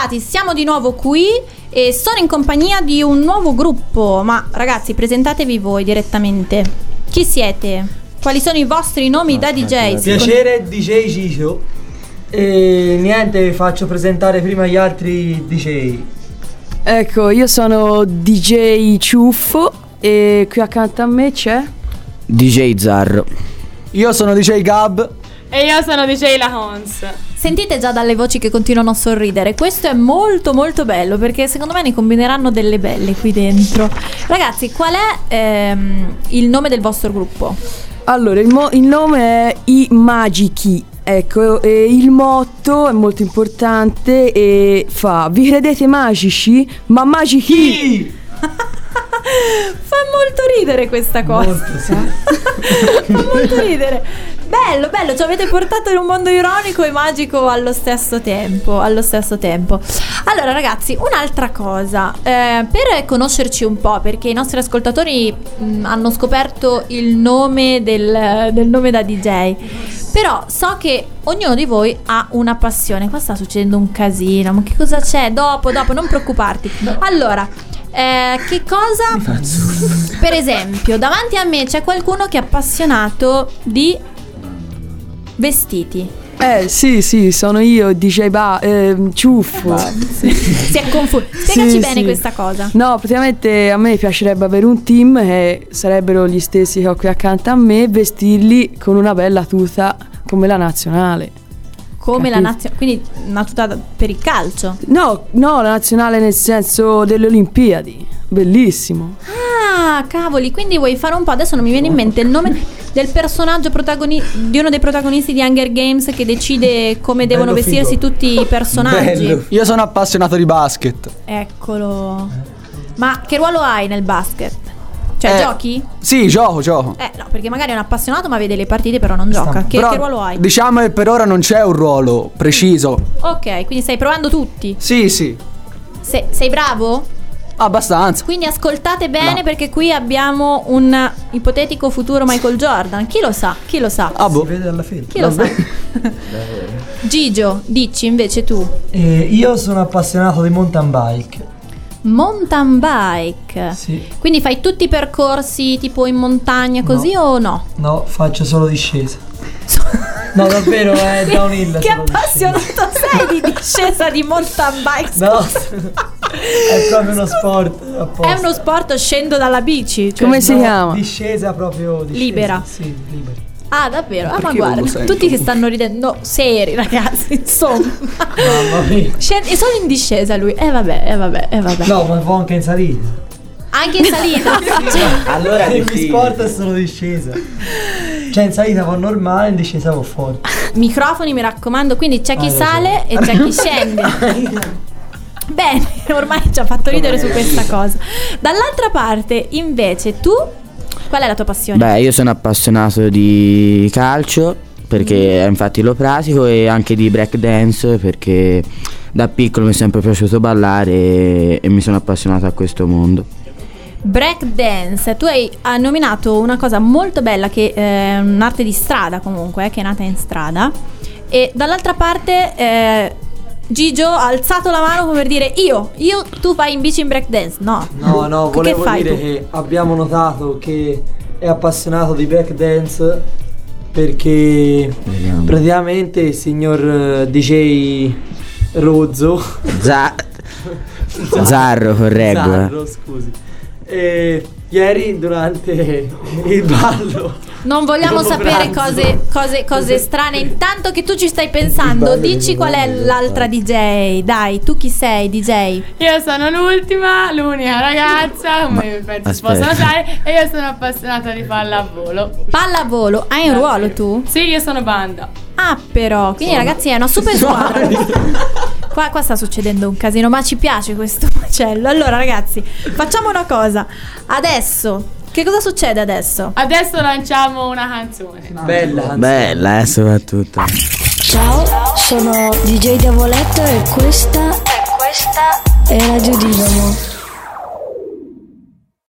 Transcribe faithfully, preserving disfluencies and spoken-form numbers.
bentrovati, siamo di nuovo qui e sono in compagnia di un nuovo gruppo. Ma ragazzi, presentatevi voi direttamente. Chi siete? Quali sono i vostri nomi da D J? Piacere, D J Ciccio. E niente, faccio presentare prima gli altri D J. Ecco, io sono D J Ciuffo e qui accanto a me c'è D J Zarro. Io sono D J Gab. E io sono D J La Hons. Sentite già dalle voci che continuano a sorridere. Questo è molto molto bello, perché secondo me ne combineranno delle belle qui dentro. Ragazzi, qual è ehm, il nome del vostro gruppo? Allora, il, mo- il nome è I Magichi. Ecco, e il motto è molto importante e fa: vi credete magici? Ma magici! Fa molto ridere questa cosa. Molto, sì. Fa molto ridere. Bello, bello, ci avete portato in un mondo ironico e magico allo stesso tempo. Allo stesso tempo. Allora ragazzi, un'altra cosa, eh, per conoscerci un po', perché i nostri ascoltatori mh, hanno scoperto il nome del, del nome da D J. Però so che ognuno di voi ha una passione. Qua sta succedendo un casino. Ma che cosa c'è? Dopo, dopo, non preoccuparti. Allora, eh, che cosa? Per esempio, davanti a me c'è qualcuno che è appassionato di vestiti. Eh sì sì, sono io, D J Ba, eh, Ciuffo. Sì. Si è confuso. Spiegaci Sì, bene sì. questa cosa. No, praticamente a me piacerebbe avere un team che sarebbero gli stessi che ho qui accanto a me e vestirli con una bella tuta come la nazionale. Come la Capito? nazionale, quindi una tuta per il calcio. No, no, la nazionale nel senso delle Olimpiadi. Bellissimo. Ah, cavoli, quindi vuoi fare un po'. Adesso non mi viene in mente il nome del personaggio protagoni- di uno dei protagonisti di Hunger Games che decide come devono Bello vestirsi figo. tutti i personaggi. Bello. Io sono appassionato di basket. Eccolo. Ma che ruolo hai nel basket? Cioè Eh, giochi? Sì, gioco, gioco. Eh no, perché magari è un appassionato ma vede le partite però non gioca. Che, Però che ruolo hai? diciamo che per ora non c'è un ruolo preciso. Ok, quindi stai provando tutti. Sì, sì, Se- sei bravo? abbastanza. Quindi ascoltate bene, No. perché qui abbiamo un ipotetico futuro Michael Jordan. Chi lo sa? Chi lo sa? Ah, boh. Si vede alla fine. Chi lo sa? Gigio, dici invece tu. E io sono appassionato di mountain bike. Mountain bike. Sì. Quindi fai tutti i percorsi tipo in montagna così No. o no? No, faccio solo discesa. No, davvero, è downhill. Che solo appassionato discesa. sei di discesa di mountain bike? No, scusa. è proprio uno sport apposta. È uno sport, scendo dalla bici. Cioè, Come si No, chiama? Discesa proprio discesa. Libera. Sì, libera. Ah, davvero? Ah, ma Perché non guarda, lo sai? tutti che stanno ridendo. No, seri, ragazzi, insomma. Mamma mia. Scende- è solo in discesa lui. Eh vabbè, eh vabbè, eh vabbè. No, ma va anche in salita. Anche in salita. Allora Il mio sport è solo discesa. Cioè in salita va normale, in discesa va forte. Microfoni, mi raccomando. Quindi c'è chi Ah, lo sale so. e c'è chi scende. Bene, ormai ci ha fatto ridere su questa cosa. Dall'altra parte, invece, tu qual è la tua passione? Beh, io sono appassionato di calcio perché infatti lo pratico, e anche di break dance perché da piccolo mi è sempre piaciuto ballare e, e mi sono appassionato a questo mondo. Break dance. Tu hai, hai nominato una cosa molto bella che è un'arte di strada comunque, eh, che è nata in strada. E dall'altra parte eh, Gigio ha alzato la mano come per dire io, io tu vai in bici in break dance. No. No, no, Che volevo fai dire tu? che abbiamo notato che è appassionato di break dance perché Vediamo. praticamente il signor eh, D J Rozzo Za- Zarro, correggo. eh. Zarro, scusi. E ieri durante il ballo Non vogliamo dopo sapere pranzo, cose, cose, cose strane. Intanto che tu ci stai pensando, ballo dici di qual è Milano, l'altra D J. Dai, tu chi sei D J? Io sono l'ultima, l'unica ragazza, come penso si aspetta. possa notare, e io sono appassionata di pallavolo. Pallavolo, hai un ruolo tu? Sì, io sono banda. Ah però, quindi ragazzi è una super squadra. Qua, qua sta succedendo un casino, ma ci piace questo macello. Allora ragazzi, facciamo una cosa. Adesso, che cosa succede adesso? Adesso lanciamo una canzone. bella Bella, eh, soprattutto. Ciao, sono D J Diavoletto e questa, e questa è Radio Dinamo.